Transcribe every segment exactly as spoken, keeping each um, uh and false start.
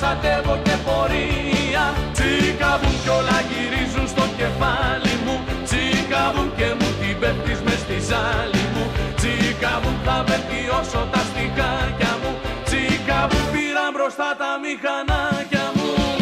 προστατεύω και πορεία. Τσίκαβουν κι όλα γυρίζουν στο κεφάλι μου. Τσίκαβουν και μου την πέφτεις μες στη ζάλη μου. Τσίκαβουν θα βελτιώσω τα στιχάκια μου. Τσίκαβουν πήραν μπροστά τα μηχανάκια μου.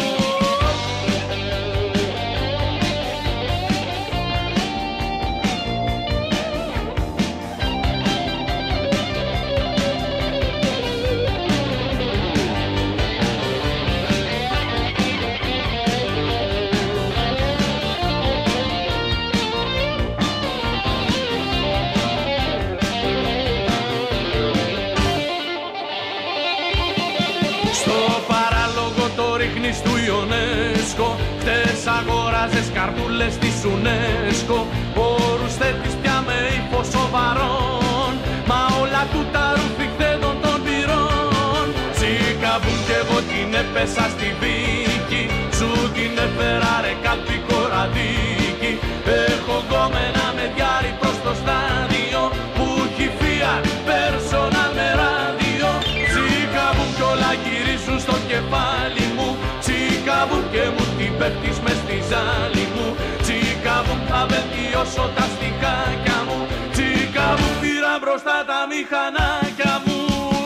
Του Ιονέσκο, χτες αγόραζες καρδούλες της UNESCO. Όρους θέτεις πια με ύφος σοβαρών, μα όλα του τα ρουφιχθέντων των πυρών. Τσίκαβουν κι εγώ την έπεσα στη βίκη, σου την έφερα ρε κάτι κοραδίκι. Έχω γκόμενα με διάρρη προς το στάδιο, που έχει Fiat personal με ράδιο. Τσίκαβουν κι όλα γυρίζουν στο κεφάλι μου. Τσίκαβουν και μου την πέφτεις μες στη ζάλη μου. Τσίκαβουν θα βελτιώσω τα στιχάκια μου. Τσίκαβουν πήρα μπροστά τα μηχανάκια μου.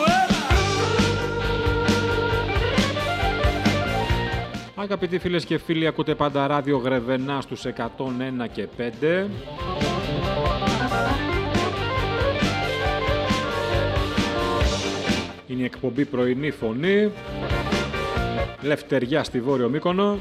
Αγαπητοί φίλες και φίλοι, ακούτε πάντα ράδιο Γρεβενά στους εκατόν ένα και πέντε. Είναι η εκπομπή Πρωινή Φωνή. Λευτεριά στη Βόρειο Μύκονο.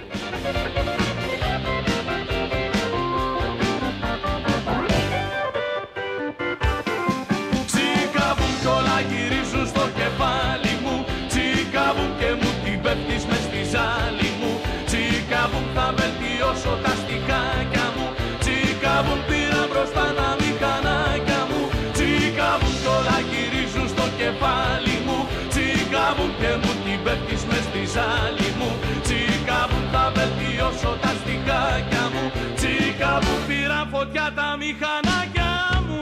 Τσίκαβουν κι όλα γυρίζουν στο κεφάλι μου. Τσίκαβουν και μου την πέφτεις μες στη ζάλη μου. Τσίκαβουν θα βελτιώσω τα στιχάκια μου. Τσίκαβουν πήρα μπροστά τα μηχανάκια μου. Τσίκαβουν κι όλα γυρίζουν στο κεφάλι μου. Τσίκαβουν και μου την πέφτεις μες στη ζάλη μου. Τσίκαβουν θα βελτιώσω τα στιχάκια μου. Τσίκαβουν πήρα φωτιά τα μηχανάκια μου.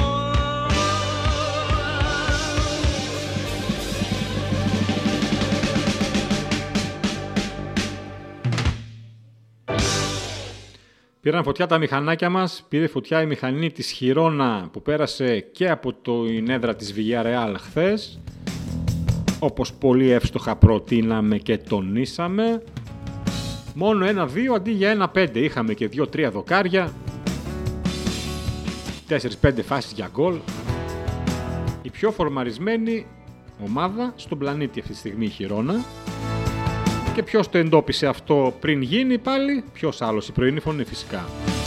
Πήραν φωτιά τα μηχανάκια μας, πήρε φωτιά η μηχανή της Χιρόνα που πέρασε και από την έδρα της Villarreal χθες. Όπως πολύ εύστοχα προτείναμε και τονίσαμε. Μόνο ένα-δύο αντί για ένα-πέντε. Είχαμε και δύο-τρία δοκάρια. τέσσερις-πέντε φάσεις για γκολ. Η πιο φορμαρισμένη ομάδα στον πλανήτη αυτή τη στιγμή η Χιρόνα. Και ποιος το εντόπισε αυτό πριν γίνει πάλι? Ποιος άλλος? Η Πρωινή Φωνή φυσικά.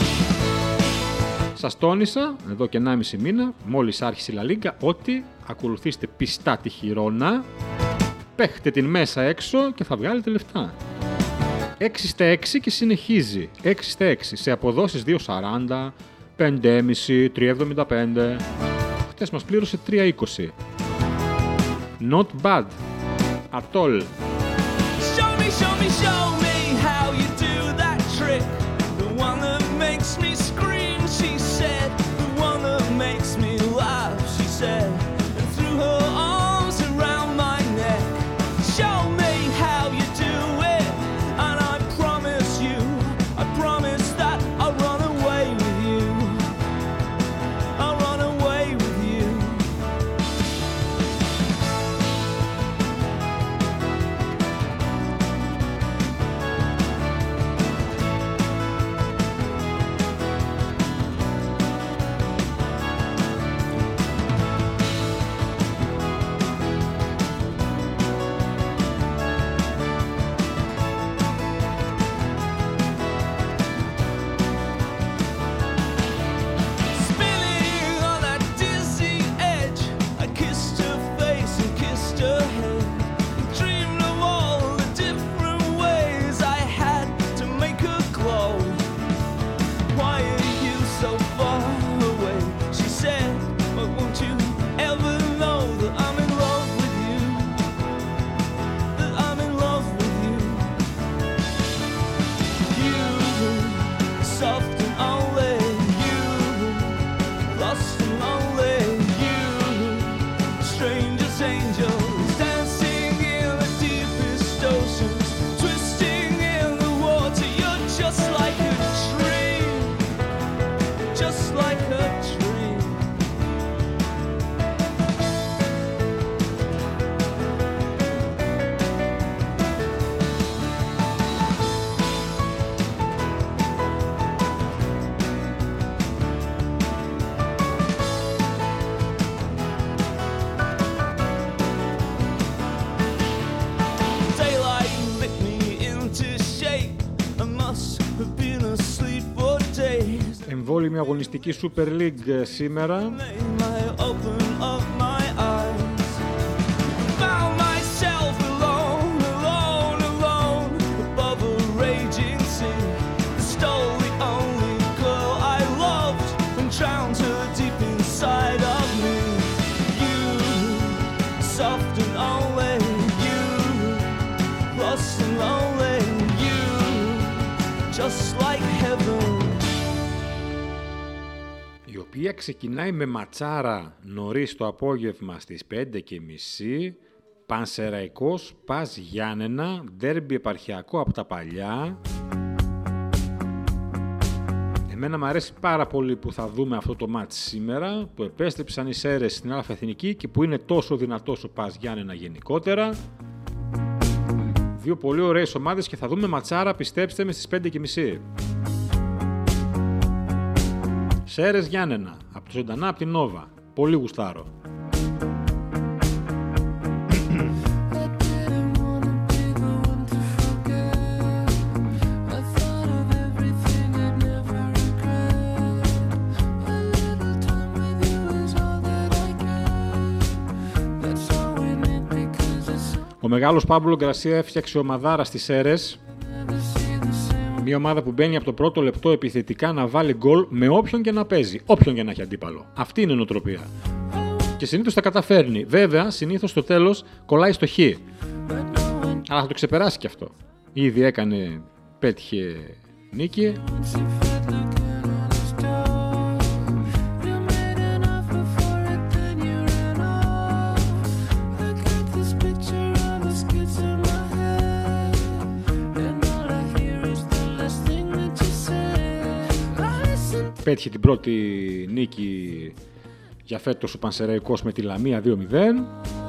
Σας τόνισα εδώ και ενάμιση μήνα, μόλις άρχισε η Λα Λίγκα, ότι ακολουθήστε πιστά τη Χιρόνα, παίχτε την μέσα έξω και θα βγάλετε λεφτά. έξι στα έξι και συνεχίζει. έξι στα έξι σε αποδόσεις δύο σαράντα, πέντε κόμμα πέντε, τρία εβδομήντα πέντε. Χτες μας πλήρωσε τρία είκοσι. Not bad at all. Show me, show me, show me how you do that trick. The one that makes me scream, she said. The one that makes me laugh, she said. And threw her arms around my neck. Show me how you do it. And I promise you, I promise that I'll run away with you. I'll run away with you. oceans, twisting in the water. You're just like a dream, just like a dream. Daylight lit me into shape. I must have been asleep for days. Εμβόλυμη αγωνιστική Super League σήμερα. I open up my eyes. Found myself alone, alone, alone above a raging sea. Stole the only girl I loved and drowned her deep inside of me. You, soft and only you, lost and lonely you, just like heaven. Η οποία ξεκινάει με ματσάρα νωρίς το απόγευμα στις πέντε και μισή. Πανσεραϊκός, Πας Γιάννενα, ντέρμπι επαρχιακό από τα παλιά. Εμένα μου αρέσει πάρα πολύ που θα δούμε αυτό το μάτς σήμερα, που επέστρεψαν οι Σέρρες στην Α' Εθνική και που είναι τόσο δυνατός ο Πας Γιάννενα γενικότερα. Δύο πολύ ωραίες ομάδες και θα δούμε ματσάρα, πιστέψτε με, στις πέντε και μισή. Σέρρες Γιάννενα, από το ζωντανά, από την Νόβα. Πολύ γουστάρω. Ο μεγάλος Πάμπλο Γκρασία έφτιαξε ομαδάρα στις Σέρρες. Μια ομάδα που μπαίνει από το πρώτο λεπτό επιθετικά να βάλει γκολ με όποιον και να παίζει, όποιον και να έχει αντίπαλο. Αυτή είναι η νοοτροπία. Και συνήθως τα καταφέρνει. Βέβαια, συνήθως στο τέλος κολλάει στο χ. Αλλά θα το ξεπεράσει και αυτό. Ήδη έκανε, πέτυχε νίκη. Πέτυχε την πρώτη νίκη για φέτος ο Πανσεραϊκός με τη Λαμία δύο μηδέν.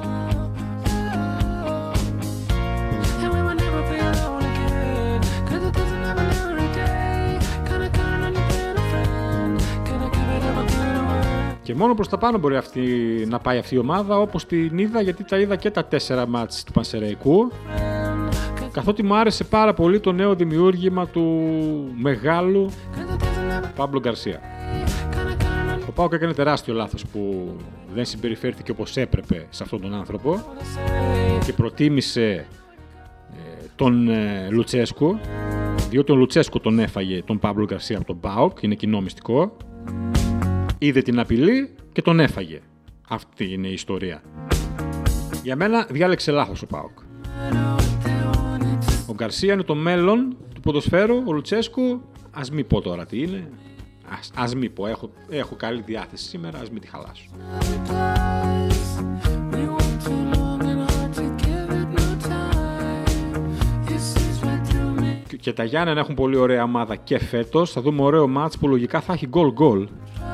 Και μόνο προς τα πάνω μπορεί αυτή, να πάει αυτή η ομάδα, όπως την είδα, γιατί τα είδα και τα τέσσερα μάτς του Πανσεραϊκού. Καθότι μου άρεσε πάρα πολύ το νέο δημιούργημα του μεγάλου Πάμπλο Γκαρσία. Ο ΠΑΟΚ έκανε τεράστιο λάθος που δεν συμπεριφέρθηκε όπως έπρεπε σε αυτόν τον άνθρωπο και προτίμησε ε, τον ε, Λουτσέσκο, διότι ο Λουτσέσκο τον έφαγε τον Πάμπλο Γκαρσία από τον ΠΑΟΚ, είναι κοινό μυστικό. Είδε την απειλή και τον έφαγε. Αυτή είναι η ιστορία. Για μένα διάλεξε λάθος ο ΠΑΟΚ. Ο Γκαρσία είναι το μέλλον του ποδοσφαίρου, ο Λουτσέσκο, ας μην πω τώρα τι είναι, ας, ας μην πω, έχω, έχω καλή διάθεση σήμερα, ας μην τη χαλάσω. Και, και τα Γιάννενα έχουν πολύ ωραία ομάδα και φέτος, θα δούμε ωραίο μάτς που λογικά θα έχει γκολ-γκολ.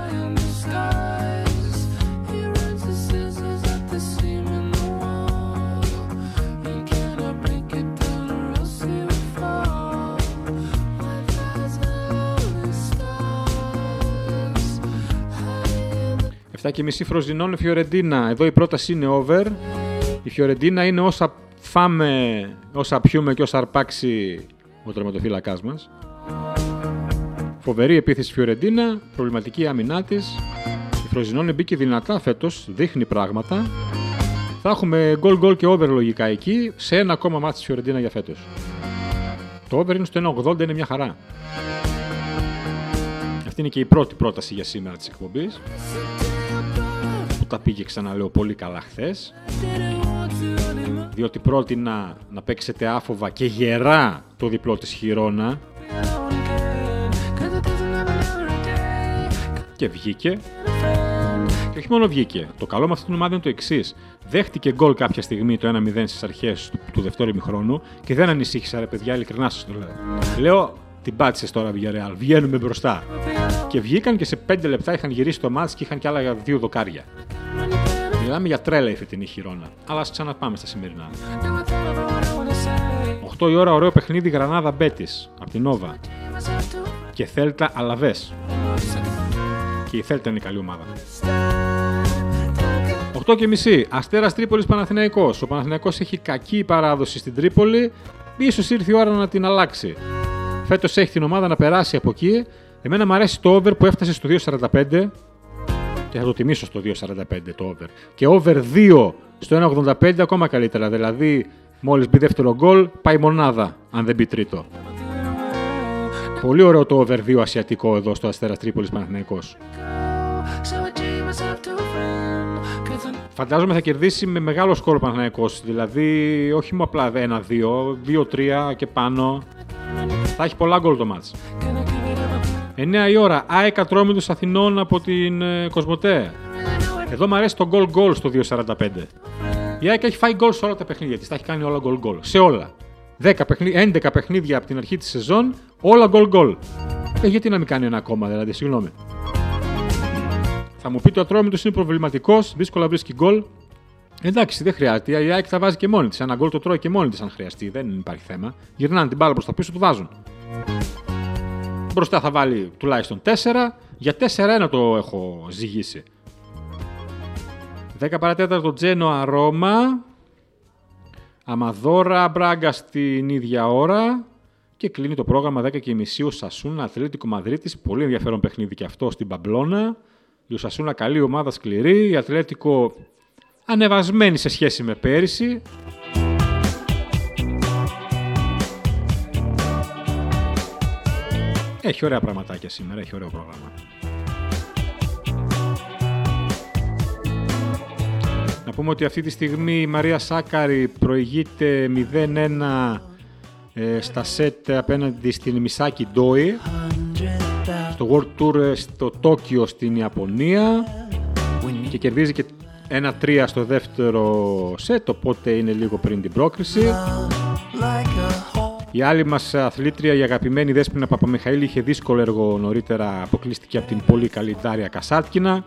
εφτά και μισή Φροζινώνε Φιωρεντίνα. Εδώ η πρόταση είναι over. Η Φιωρεντίνα είναι όσα φάμε, όσα πιούμε και όσα αρπάξει ο τερματοφύλακάς μας. Φοβερή επίθεση Φιωρεντίνα, προβληματική άμυνά της. Η Φροζινώνε μπήκε δυνατά φέτος, δείχνει πράγματα. Θα έχουμε γκολ-γκολ και over λογικά εκεί, σε ένα ακόμα μάτι της Φιωρεντίνα για φέτος. Το over είναι στο ένα ογδόντα, είναι μια χαρά. Αυτή είναι και η πρώτη πρόταση για σήμερα της εκπομπής, που τα πήγε, ξαναλέω, πολύ καλά χθες, διότι πρότεινα να παίξετε άφοβα και γερά το διπλό της Χιρόνα και βγήκε. Και όχι μόνο βγήκε. Το καλό με αυτή την ομάδα είναι το εξής. Δέχτηκε γκολ κάποια στιγμή το ένα μηδέν στις αρχές του, του δεύτερου ημιχρόνου και δεν ανησύχησα, ρε παιδιά, ειλικρινά σας το λέω. Λέω, την πάτησες τώρα, Villarreal. Βγαίνουμε μπροστά. Και βγήκαν και σε πέντε λεπτά είχαν γυρίσει το μάτς και είχαν κι άλλα δύο δοκάρια. Μιλάμε για τρέλα η φετινή Χιρόνα. Αλλά ας ξαναπάμε στα σημερινά. οκτώ η ώρα, ωραίο παιχνίδι Γρανάδα Μπέτις από την Νόβα. Και Θέλτα Αλαβές. Και η Θέλτα είναι η καλή ομάδα. οκτώ και μισή, Αστέρας Τρίπολης Παναθηναϊκός. Ο Παναθηναϊκός έχει κακή παράδοση στην Τρίπολη. Ίσως ήρθε η ώρα να την αλλάξει. Φέτος έχει την ομάδα να περάσει από εκεί. Εμένα μου αρέσει το over που έφτασε στο δύο σαράντα πέντε. Και θα το τιμήσω στο δύο σαράντα πέντε το over. Και over δύο στο ένα ογδόντα πέντε ακόμα καλύτερα. Δηλαδή, μόλις μπει δεύτερο γκολ, πάει μονάδα, αν δεν μπει τρίτο. Πολύ ωραίο το over δύο ασιατικό εδώ στο Αστέρας Τρίπολης Παναθηναϊκός. Φαντάζομαι θα κερδίσει με μεγάλο σκορ ο Παναθηναϊκός. Δηλαδή, όχι μου απλά ένα δύο, δύο τρία και πάνω. Θα έχει πολλά γκολ το μάτς. εννιά η ώρα, ΑΕΚ Ατρόμητος Αθηνών από την ε, Κοσμοτέ. Εδώ μου αρέσει το γκολ γκολ στο δύο σαράντα πέντε. Η ΑΕΚ έχει φάει γκολ σε όλα τα παιχνίδια της. Τα έχει κάνει όλα γκολ γκολ. Σε όλα. δέκα παιχνίδια, έντεκα παιχνίδια από την αρχή της σεζόν, όλα γκολ γκολ. Ε, γιατί να μην κάνει ένα ακόμα, δηλαδή, συγγνώμη. Θα μου πείτε ο Ατρόμητος είναι προβληματικός, δύσκολα βρίσκει γκολ. Εντάξει, δεν χρειάζεται. Η ΑΕΚ τα βάζει και μόνη της. Ένα γκολ το τρώει και μόνη της αν χρειαστεί. Δεν υπάρχει θέμα. Γυρνάνε την μπάλα προς τα πίσω, του βάζουν. Μπροστά θα βάλει τουλάχιστον τέσσερα. Για τέσσερα ένα το έχω ζυγίσει. δέκα παρατέταρτο Τζένοα Ρώμα. Αμαδόρα Μπράγκα στην ίδια ώρα. Και κλείνει το πρόγραμμα δέκα και μισή ο Σασούνα Αθλέτικο Μαδρίτης. Πολύ ενδιαφέρον παιχνίδι και αυτό στην Παμπλώνα. Η Σασούνα καλή ομάδα, σκληρή. Η Ατλέτικο ανεβασμένη σε σχέση με πέρυσι. Έχει ωραία πραγματάκια σήμερα, έχει ωραίο πρόγραμμα. Να πούμε ότι αυτή τη στιγμή η Μαρία Σάκαρη προηγείται μηδέν ένα ε, στα σετ απέναντι στην Μισάκη Ντόι στο World Tour στο Τόκιο στην Ιαπωνία και κερδίζει και ένα τρία στο δεύτερο σετ, οπότε είναι λίγο πριν την πρόκριση. Η άλλη μας αθλήτρια, η αγαπημένη Δέσποινα Παπαμιχαήλ, είχε δύσκολο έργο νωρίτερα, αποκλείστηκε από την πολύ καλή Ντάρια Κασάτκινα.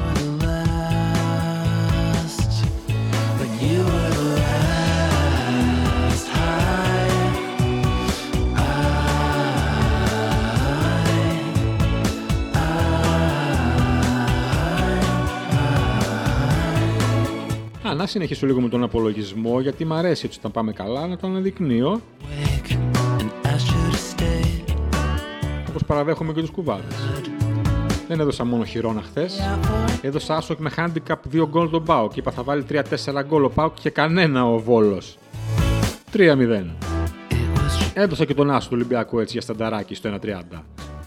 Α, να συνεχίσω λίγο με τον απολογισμό, γιατί μ' αρέσει έτσι όταν πάμε καλά να το αναδεικνύω. Όπως παραδέχομαι και τους κουβάδες. Δεν έδωσα μόνο χειρόνα χθες. Έδωσα άσο με handicap δύο γκολ τον ΠΑΟΚ. Είπα θα βάλει τρία τέσσερα γκολ ο ΠΑΟΚ και κανένα ο Βόλος. τρία μηδέν. Έδωσα και τον άσο του Ολυμπιακού έτσι για στανταράκι στο ένα τριάντα.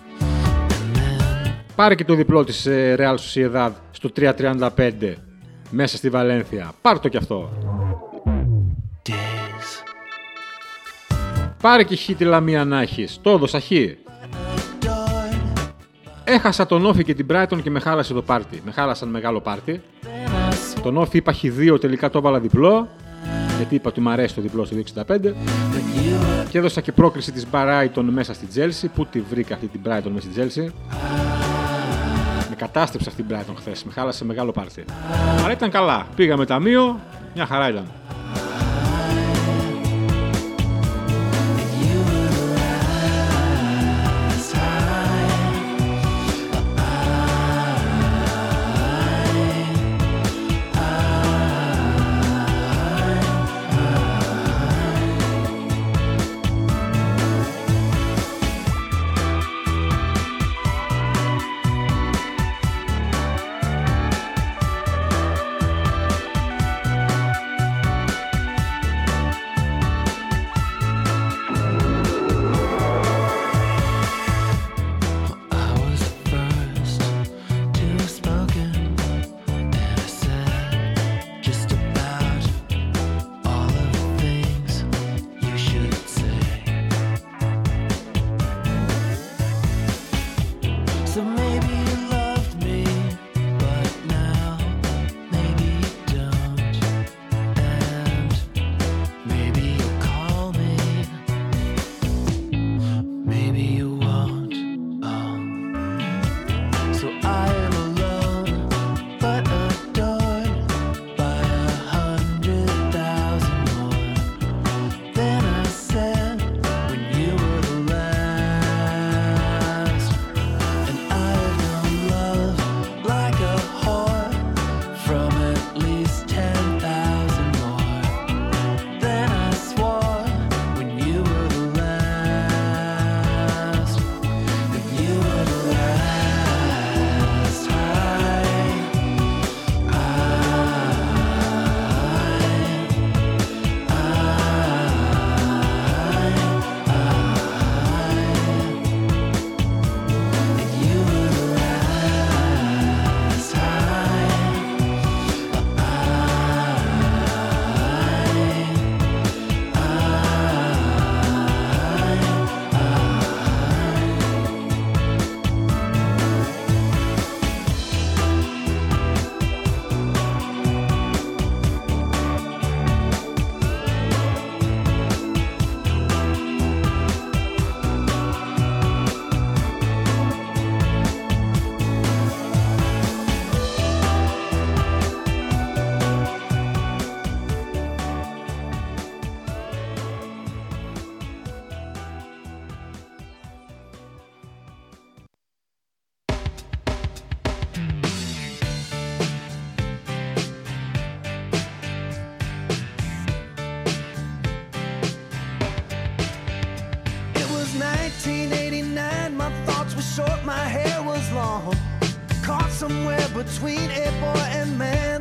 Πάρε και το διπλό της Real Sociedad στο τρία τριάντα πέντε. Μέσα στη Βαλένθια. Πάρ' το κι αυτό. Πάρε και χ τη Λαμία να έχεις. Το έδωσα χ. Έχασα τον Όφη και την Brighton και με χάλασε το πάρτι. Με χάλασαν μεγάλο πάρτι. Τον Όφη είπα χ δύο, τελικά το έβαλα διπλό. Γιατί είπα ότι μου αρέσει το διπλό στο δύο εξήντα πέντε. Και έδωσα και πρόκριση της Brighton μέσα στη Chelsea. Πού τη βρήκα αυτή την Brighton μέσα στη Chelsea. Με κατάστρεψε αυτή την Brighton χθες. Με χάλασε μεγάλο πάρτι. Αλλά ήταν καλά. Πήγαμε ταμείο. Μια χαρά ήταν. somewhere between a boy and man.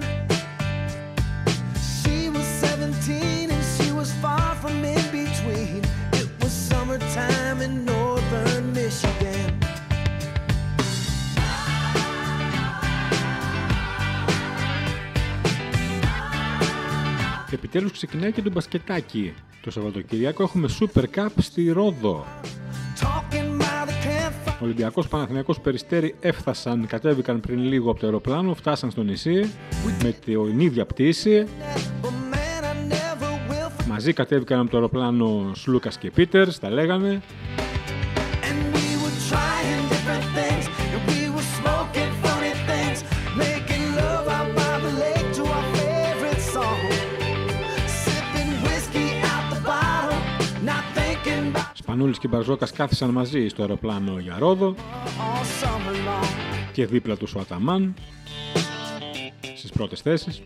She was seventeen and she was far from in between. It was summertime in northern Michigan. Επιτέλους ξεκινάει και το μπασκετάκι. Το Σαββατοκυριακό έχουμε Super Cup στη Ρόδο. Ολυμπιακός, Παναθηναϊκός, Περιστέρι έφτασαν, κατέβηκαν πριν λίγο από το αεροπλάνο, φτάσαν στο νησί με την ίδια πτήση. Μαζί κατέβηκαν από το αεροπλάνο Σλούκας και Πίτερς, τα λέγαμε. Σπανούλης και Μπαρζόκας κάθισαν μαζί στο αεροπλάνο για Ρόδο και δίπλα τους ο Αταμάν στις πρώτες θέσεις.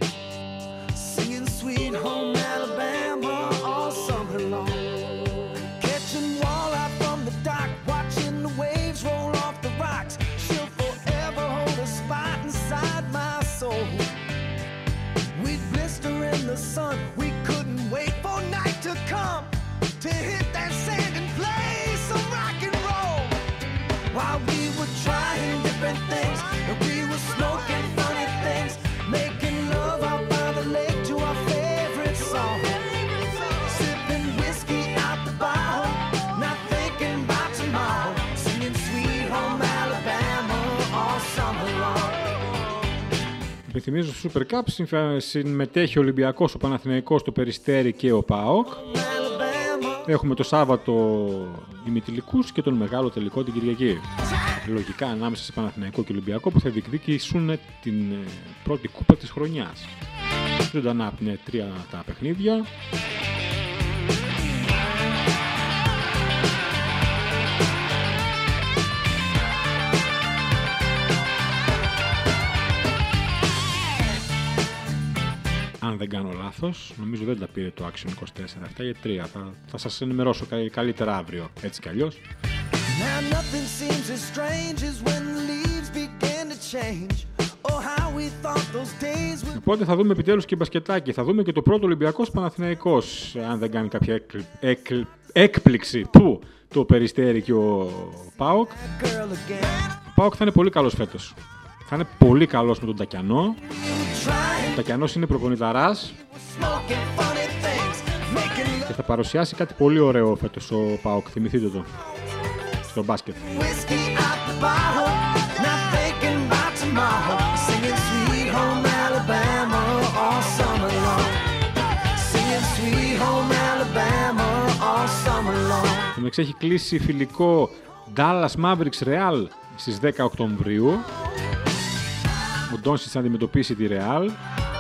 To hit that sand and play some rock and roll. While we were trying different things, and we were smoking funny things, making love out by the lake to our favorite song. Sipping whiskey out the bottle, not thinking about tomorrow. Singing Sweet Home Alabama all summer long. Υπενθυμίζω στο Super Cup συμμετέχει ο Ολυμπιακός, ο Παναθηναϊκός, το Περιστέρι και ο ΠΑΟΚ. Έχουμε το Σάββατο ημιτελικούς και τον μεγάλο τελικό την Κυριακή. Λογικά ανάμεσα σε Παναθηναϊκό και Ολυμπιακό που θα διεκδικήσουν την πρώτη κούπα της χρονιάς. Ζωντανά είναι τρία τα παιχνίδια. Αν δεν κάνω λάθος, νομίζω δεν τα πήρε το Action είκοσι τέσσερα αυτά για τρία. Θα, θα σας ενημερώσω καλύτερα αύριο, έτσι κι αλλιώς. Οπότε θα δούμε επιτέλους και μπασκετάκι. Θα δούμε και το πρώτο Ολυμπιακός Παναθηναϊκός, αν δεν κάνει κάποια έκ, έκ, έκπληξη. Πού το Περιστέρι και ο ΠΑΟΚ. Ο ΠΑΟΚ θα είναι πολύ καλός φέτος. Θα είναι πολύ καλός με τον Τακιανό. Ο Τακιανός είναι προπονηταράς και θα παρουσιάσει κάτι πολύ ωραίο φέτος ο ΠΑΟΚ. Θυμηθείτε το στο μπάσκετ. Το Μεξ έχει κλείσει φιλικό Dallas Mavericks Real στις δέκα Οκτωβρίου. Ο Ντόνσιτς θα αντιμετωπίσει τη Real.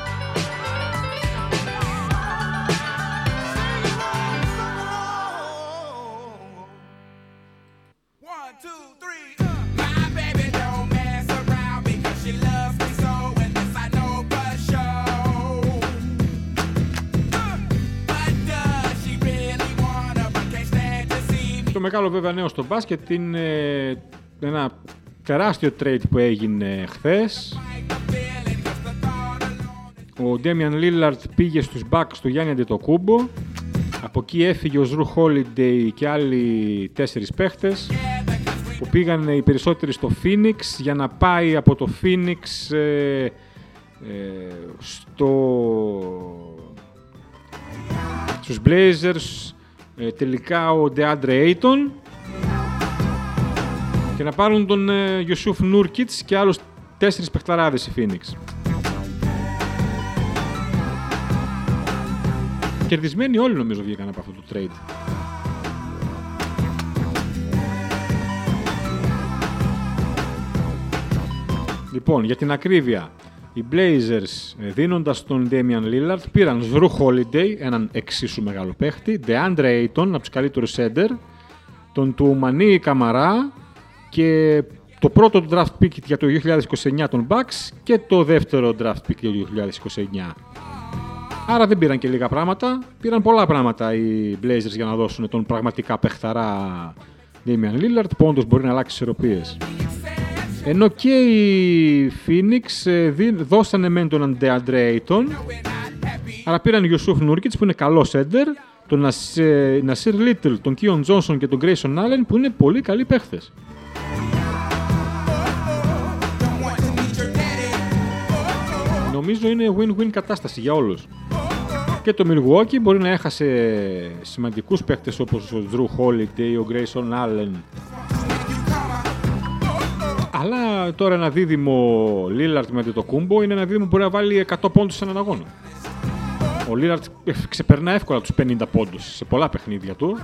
Το μεγάλο βέβαια νέο στο μπάσκετ είναι ένα τεράστιο trade που έγινε χθες. Ο Damian Lillard πήγε στους Bucks του Γιάννη Αντετοκούμπο. Από εκεί έφυγε ο Ζρου Holiday και άλλοι τέσσερις παίχτες που πήγαν οι περισσότεροι στο Phoenix για να πάει από το Phoenix ε, ε, στο, στους Blazers ε, τελικά ο DeAndre Ayton και να πάρουν τον ε, Yusuf Nurkic και άλλους τέσσερις παιχταράδες η Phoenix. Κερδισμένοι όλοι νομίζω βγήκαν από αυτό το trade. Λοιπόν, για την ακρίβεια, οι Blazers δίνοντας τον Damian Lillard πήραν Drew Holiday, έναν εξίσου μεγάλο παίχτη, DeAndre Ayton, από τους καλύτερους center, τον Toumani Camara και το πρώτο draft pick για το δύο χιλιάδες είκοσι εννιά των Bucks και το δεύτερο draft pick για το δύο χιλιάδες είκοσι εννιά. Άρα δεν πήραν και λίγα πράγματα, πήραν πολλά πράγματα οι Blazers για να δώσουν τον πραγματικά παιχταρά Damian Lillard που όντως μπορεί να αλλάξει τις ισορροπίες. Ενώ και οι Phoenix ε, δώσανε μεν τον DeAndre Ayton, αλλά πήραν Yusuf Nurkic που είναι καλό σέντερ, τον Nasir Little, τον Keon Johnson και τον Grayson Allen που είναι πολύ καλοί παίχτες. Νομίζω είναι win-win κατάσταση για όλους. Και το Milwaukee μπορεί να έχασε σημαντικούς παίχτες όπως ο Drew Holiday, ο Grayson Allen. Αλλά τώρα ένα δίδυμο Lillard με το Kumbo είναι ένα δίδυμο που μπορεί να βάλει εκατό πόντους σε έναν αγώνα. Ο Lillard ξεπερνά εύκολα τους πενήντα πόντους σε πολλά παιχνίδια του.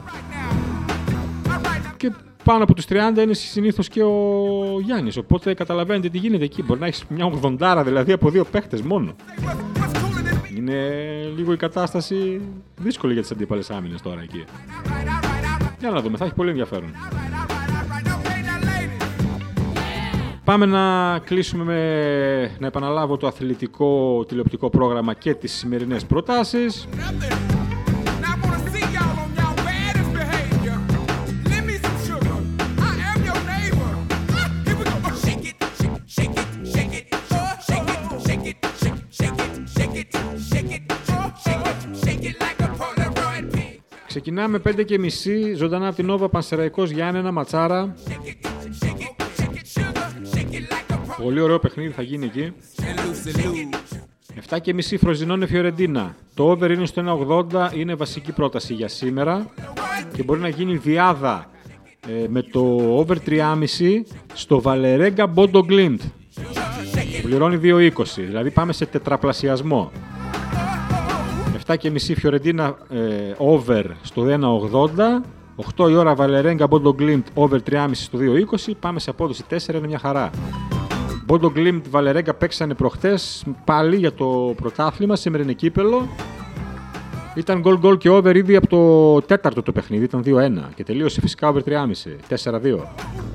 Και πάνω από τους τριάντα είναι συνήθως και ο Γιάννης. Οπότε καταλαβαίνετε τι γίνεται εκεί. Μπορεί να έχεις μια ογδοντάρα δηλαδή από δύο παίχτες μόνο. Είναι λίγο η κατάσταση δύσκολη για τις αντίπαλες άμυνες τώρα εκεί. Για να δούμε, θα έχει πολύ ενδιαφέρον. Πάμε να κλείσουμε με να επαναλάβω το αθλητικό τηλεοπτικό πρόγραμμα και τις σημερινές προτάσεις. Ξεκινάμε πέντε και μισή, ζωντανά από την Νόβα, Πανσεραϊκός Γιάννενα, Ματσάρα. Πολύ ωραίο παιχνίδι θα γίνει εκεί. επτά και μισή Φροζινόνε Φιωρεντίνα. Το over είναι στο ένα ογδόντα, είναι βασική πρόταση για σήμερα. Και μπορεί να γίνει διάδα ε, με το over τρία κόμμα πέντε στο Βαλερέγκα Μπόντο Γκλίντ. Πληρώνει δύο είκοσι, δηλαδή πάμε σε τετραπλασιασμό. επτά και μισή Φιωρεντίνα ε, over στο ένα ογδόντα. οκτώ η ώρα Βαλερέγκα Μπόντο Γκλίντ over τρία κόμμα πέντε στο δύο είκοσι. Πάμε σε απόδοση τέσσερα, είναι μια χαρά. Μπόντο Γκλίντ Βαλερέγκα παίξανε προχτές πάλι για το πρωτάθλημα, σήμερα είναι κύπελο. Ήταν γκολ γκολ και over ήδη από το τέταρτο το παιχνίδι, ήταν δύο ένα και τελείωσε φυσικά over τρία κόμμα πέντε, τέσσερα δύο.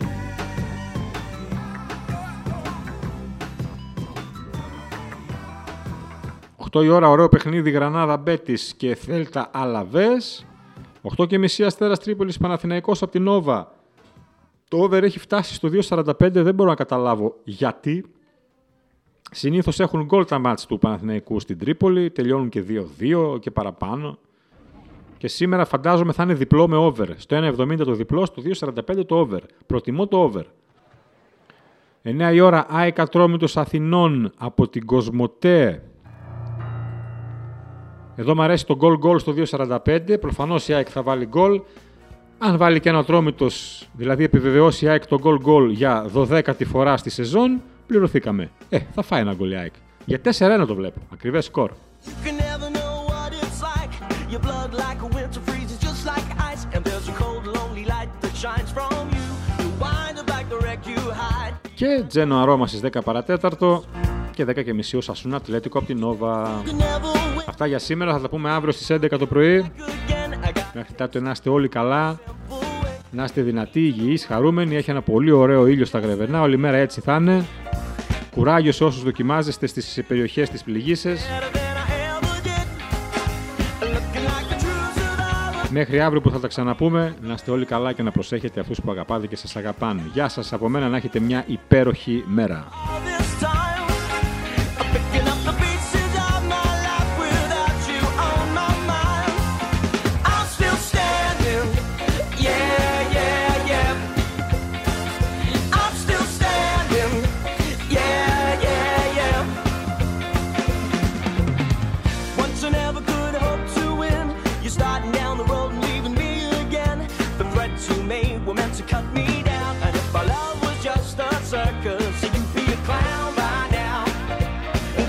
οκτώ η ώρα ωραίο παιχνίδι Γρανάδα Μπέτις και Θέλτα Αλαβές. οκτώ και μισή Αστέρας Τρίπολης Παναθηναϊκός από την Νόβα. Το over έχει φτάσει στο δύο σαράντα πέντε, δεν μπορώ να καταλάβω γιατί. Συνήθως έχουν γκολ τα μάτς του Παναθηναϊκού στην Τρίπολη, τελειώνουν και δύο δύο και παραπάνω. Και σήμερα φαντάζομαι θα είναι διπλό με over. Στο ένα εβδομήντα το διπλό, στο δύο σαράντα πέντε το over. Προτιμώ το over. εννιά η ώρα ΑΕΚ Ατρόμητος Αθηνών από την Κοσμοτέ. Εδώ μου αρέσει το γκολ γκολ στο δύο σαράντα πέντε. Προφανώς η ΑΕΚ θα βάλει γκολ. Αν βάλει και ένα Ατρόμητος, δηλαδή επιβεβαιώσει η ΑΕΚ το γκολ γκολ για δωδέκατη φορά στη σεζόν, πληρωθήκαμε. Ε, θα φάει ένα γκολ η ΑΕΚ. Για τέσσερα ένα το βλέπω. Ακριβές σκορ. Και Τζένο Αρώμα στις δέκα παρατέταρτο και δέκα και μισή ο Σασούνα Ατλέτικο από την Νόβα. Αυτά για σήμερα, θα τα πούμε αύριο στις έντεκα το πρωί. Μέχρι τότε να είστε όλοι καλά, να είστε δυνατοί, υγιείς, χαρούμενοι. Έχει ένα πολύ ωραίο ήλιο στα Γρεβενά, όλη μέρα έτσι θα είναι. Κουράγιο σε όσους δοκιμάζεστε στις περιοχές της πληγήσεως. Μέχρι αύριο που θα τα ξαναπούμε, να είστε όλοι καλά και να προσέχετε αυτούς που αγαπάτε και σας αγαπάνε. Γεια σας από μένα, να έχετε μια υπέροχη μέρα.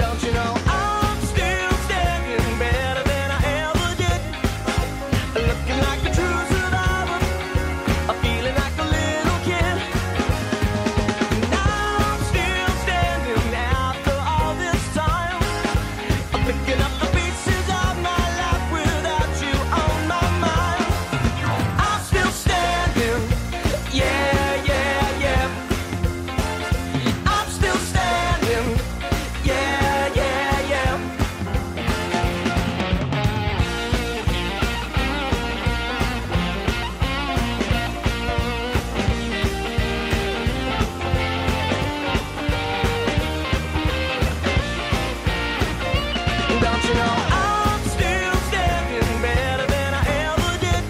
Looking